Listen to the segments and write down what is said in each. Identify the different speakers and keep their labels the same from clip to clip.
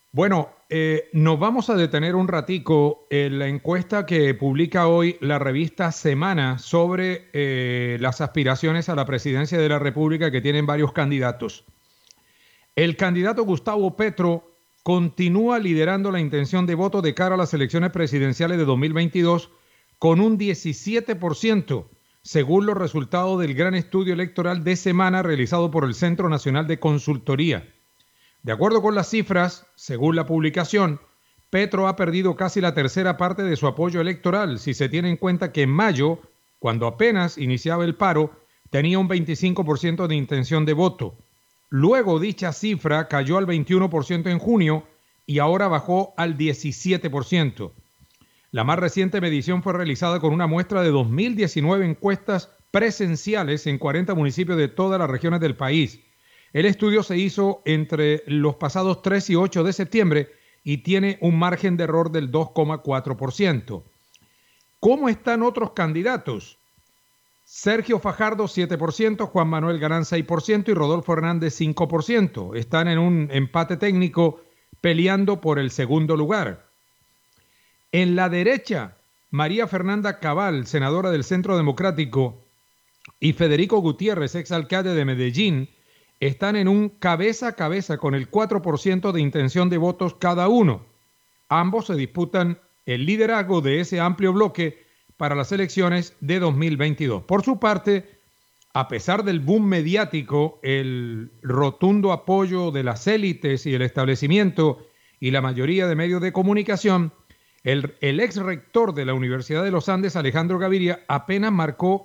Speaker 1: Bueno, nos vamos a detener un ratico en la encuesta que publica hoy la revista Semana sobre las aspiraciones a la presidencia de la República que tienen varios candidatos. El candidato Gustavo Petro continúa liderando la intención de voto de cara a las elecciones presidenciales de 2022 con un 17%, según los resultados del gran estudio electoral de Semana realizado por el Centro Nacional de Consultoría. De acuerdo con las cifras, según la publicación, Petro ha perdido casi la tercera parte de su apoyo electoral, si se tiene en cuenta que en mayo, cuando apenas iniciaba el paro, tenía un 25% de intención de voto. Luego dicha cifra cayó al 21% en junio y ahora bajó al 17%. La más reciente medición fue realizada con una muestra de 2019 encuestas presenciales en 40 municipios de todas las regiones del país. El estudio se hizo entre los pasados 3 y 8 de septiembre y tiene un margen de error del 2,4%. ¿Cómo están otros candidatos? Sergio Fajardo 7%, Juan Manuel Galán 6% y Rodolfo Hernández 5%. Están en un empate técnico peleando por el segundo lugar. En la derecha, María Fernanda Cabal, senadora del Centro Democrático, y Federico Gutiérrez, exalcalde de Medellín, están en un cabeza a cabeza con el 4% de intención de votos cada uno. Ambos se disputan el liderazgo de ese amplio bloque para las elecciones de 2022. Por su parte, a pesar del boom mediático, el rotundo apoyo de las élites y el establecimiento y la mayoría de medios de comunicación, el ex rector de la Universidad de los Andes, Alejandro Gaviria, apenas marcó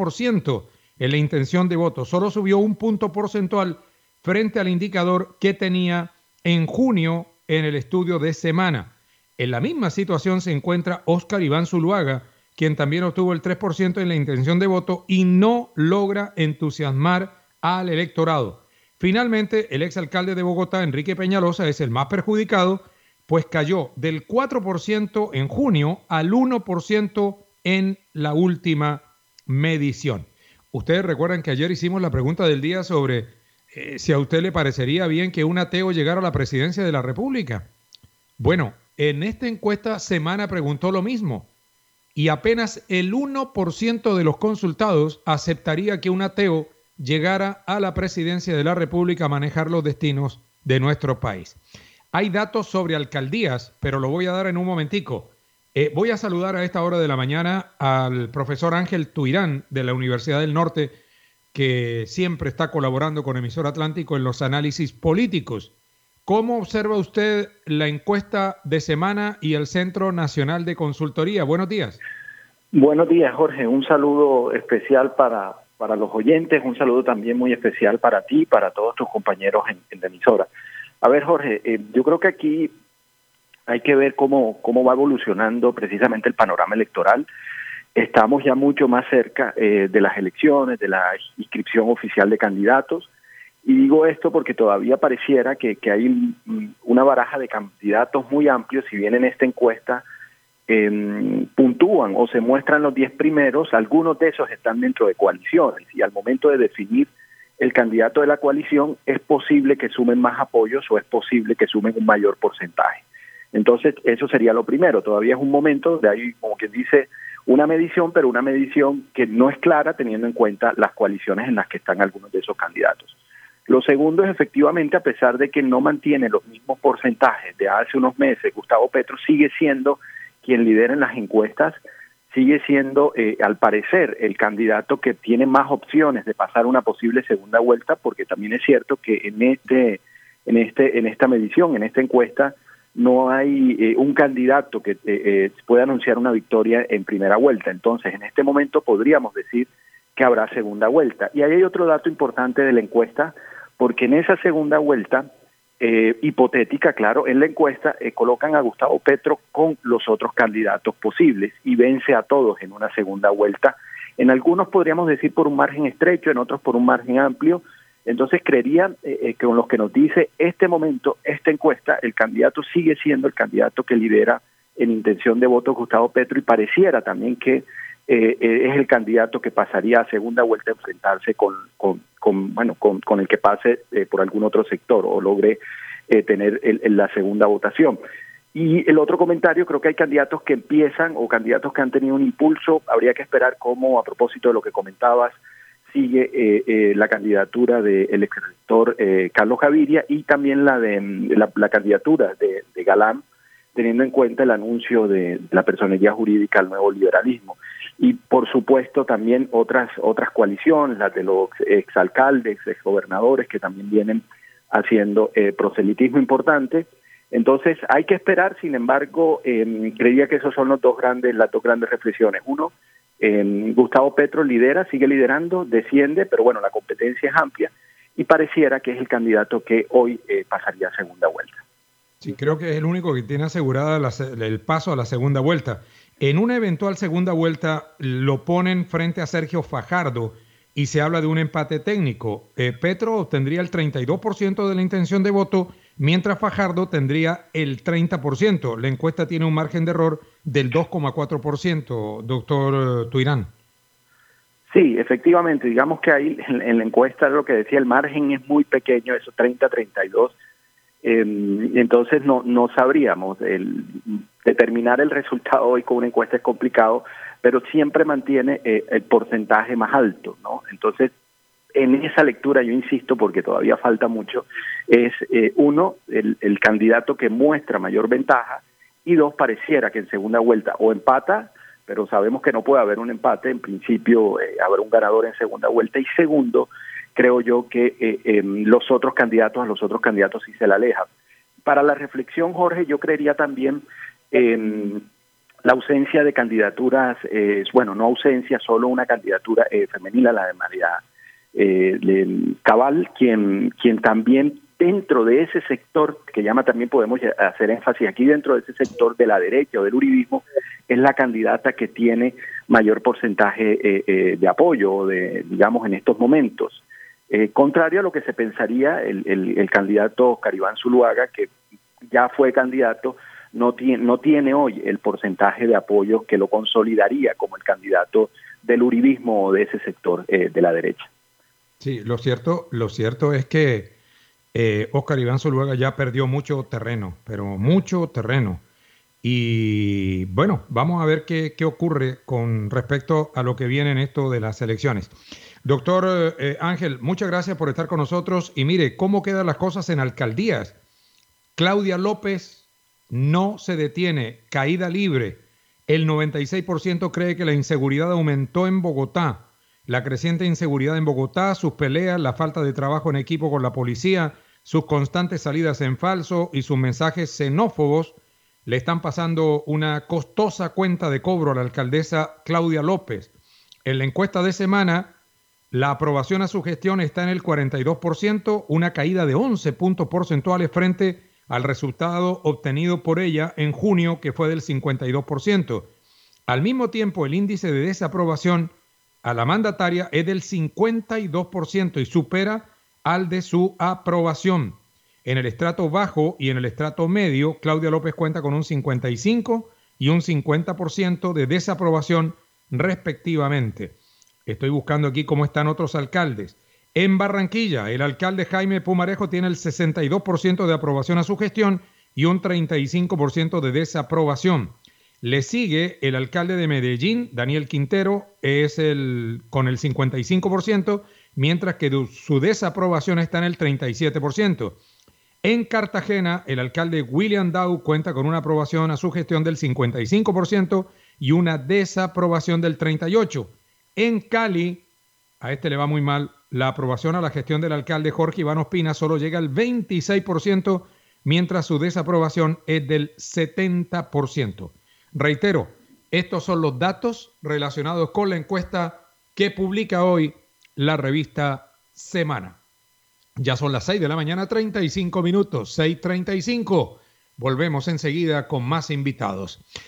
Speaker 1: 3% en la intención de voto. Solo subió un punto porcentual frente al indicador que tenía en junio en el estudio de Semana. En la misma situación se encuentra Óscar Iván Zuluaga, quien también obtuvo el 3% en la intención de voto y no logra entusiasmar al electorado. Finalmente, el exalcalde de Bogotá, Enrique Peñalosa, es el más perjudicado, pues cayó del 4% en junio al 1% en la última medición. Ustedes recuerdan que ayer hicimos la pregunta del día sobre si a usted le parecería bien que un ateo llegara a la presidencia de la República. Bueno, en esta encuesta Semana preguntó lo mismo y apenas el 1% de los consultados aceptaría que un ateo llegara a la presidencia de la República a manejar los destinos de nuestro país. Hay datos sobre alcaldías, pero lo voy a dar en un momentico. Voy a saludar a esta hora de la mañana al profesor Ángel Tuirán de la Universidad del Norte, que siempre está colaborando con Emisor Atlántico en los análisis políticos. ¿Cómo observa usted la encuesta de Semana y el Centro Nacional de Consultoría? Buenos días.
Speaker 2: Buenos días, Jorge. Un saludo especial para los oyentes, un saludo también muy especial para ti y para todos tus compañeros en la emisora. A ver, Jorge, yo creo que aquí hay que ver cómo va evolucionando precisamente el panorama electoral. Estamos ya mucho más cerca de las elecciones, de la inscripción oficial de candidatos. Y digo esto porque todavía pareciera que hay una baraja de candidatos muy amplios. Si bien en esta encuesta puntúan o se muestran los 10 primeros, algunos de esos están dentro de coaliciones. Y al momento de definir el candidato de la coalición, es posible que sumen más apoyos o es posible que sumen un mayor porcentaje. Entonces, eso sería lo primero. Todavía es un momento donde hay, como quien dice, una medición, pero una medición que no es clara teniendo en cuenta las coaliciones en las que están algunos de esos candidatos. Lo segundo es efectivamente, a pesar de que no mantiene los mismos porcentajes de hace unos meses, Gustavo Petro sigue siendo quien lidera en las encuestas, sigue siendo, al parecer, el candidato que tiene más opciones de pasar una posible segunda vuelta, porque también es cierto que en esta medición, en esta encuesta, no hay un candidato que pueda anunciar una victoria en primera vuelta. Entonces, en este momento podríamos decir que habrá segunda vuelta. Y ahí hay otro dato importante de la encuesta, porque en esa segunda vuelta, hipotética, claro, en la encuesta colocan a Gustavo Petro con los otros candidatos posibles y vence a todos en una segunda vuelta. En algunos podríamos decir por un margen estrecho, en otros por un margen amplio. Entonces creería que con lo que nos dice este momento, esta encuesta, el candidato sigue siendo el candidato que lidera en intención de voto Gustavo Petro y pareciera también que es el candidato que pasaría a segunda vuelta a enfrentarse con el que pase por algún otro sector o logre tener la segunda votación. Y el otro comentario, creo que hay candidatos que empiezan o candidatos que han tenido un impulso. Habría que esperar cómo, a propósito de lo que comentabas, sigue la candidatura del exrector Carlos Gaviria y también la candidatura de Galán, teniendo en cuenta el anuncio de la personería jurídica al nuevo liberalismo. Y por supuesto también otras coaliciones, las de los exalcaldes, exgobernadores, que también vienen haciendo proselitismo importante. Entonces hay que esperar. Sin embargo, creía que esos son las dos grandes reflexiones. Uno, Gustavo Petro sigue liderando, desciende, pero bueno, la competencia es amplia y pareciera que es el candidato que hoy pasaría a segunda vuelta.
Speaker 1: Sí, creo que es el único que tiene asegurada el paso a la segunda vuelta. En una eventual segunda vuelta lo ponen frente a Sergio Fajardo y se habla de un empate técnico. Petro obtendría el 32% de la intención de voto, mientras Fajardo tendría el 30%. La encuesta tiene un margen de error del 2,4%, doctor Tuirán.
Speaker 2: Sí, efectivamente. Digamos que ahí en la encuesta lo que decía, el margen es muy pequeño, eso 30-32%. Entonces no sabríamos. Determinar el resultado hoy con una encuesta es complicado, pero siempre mantiene el porcentaje más alto, ¿no? Entonces, en esa lectura yo insisto, porque todavía falta mucho, es uno, el candidato que muestra mayor ventaja, y dos, pareciera que en segunda vuelta o empata, pero sabemos que no puede haber un empate, en principio habrá un ganador en segunda vuelta, y segundo, creo yo que a los otros candidatos sí se la alejan. Para la reflexión, Jorge, yo creería también la ausencia de candidaturas, no ausencia, solo una candidatura femenina, la de María Cabal, quien también dentro de ese sector, que también podemos hacer énfasis aquí, dentro de ese sector de la derecha o del uribismo, es la candidata que tiene mayor porcentaje de apoyo, digamos, en estos momentos. Contrario a lo que se pensaría, el candidato Oscar Iván Zuluaga, que ya fue candidato, no tiene hoy el porcentaje de apoyo que lo consolidaría como el candidato del uribismo o de ese sector de la derecha.
Speaker 1: Sí, lo cierto es que Oscar Iván Zuluaga ya perdió mucho terreno, pero mucho terreno. Y bueno, vamos a ver qué ocurre con respecto a lo que viene en esto de las elecciones. Doctor Ángel, muchas gracias por estar con nosotros. Y mire, ¿cómo quedan las cosas en alcaldías? Claudia López no se detiene, caída libre. El 96% cree que la inseguridad aumentó en Bogotá. La creciente inseguridad en Bogotá, sus peleas, la falta de trabajo en equipo con la policía, sus constantes salidas en falso y sus mensajes xenófobos le están pasando una costosa cuenta de cobro a la alcaldesa Claudia López. En la encuesta de semana, la aprobación a su gestión está en el 42%, una caída de 11 puntos porcentuales frente al resultado obtenido por ella en junio, que fue del 52%. Al mismo tiempo, el índice de desaprobación a la mandataria es del 52% y supera al de su aprobación. En el estrato bajo y en el estrato medio, Claudia López cuenta con un 55% y un 50% de desaprobación respectivamente. Estoy buscando aquí cómo están otros alcaldes. En Barranquilla, el alcalde Jaime Pumarejo tiene el 62% de aprobación a su gestión y un 35% de desaprobación. Le sigue el alcalde de Medellín, Daniel Quintero, con el 55%, mientras que su desaprobación está en el 37%. En Cartagena, el alcalde William Dow cuenta con una aprobación a su gestión del 55% y una desaprobación del 38%. En Cali, a este le va muy mal, la aprobación a la gestión del alcalde Jorge Iván Ospina solo llega al 26%, mientras su desaprobación es del 70%. Reitero, estos son los datos relacionados con la encuesta que publica hoy la revista Semana. Ya son las 6 de la mañana, 35 minutos, 6:35. Volvemos enseguida con más invitados.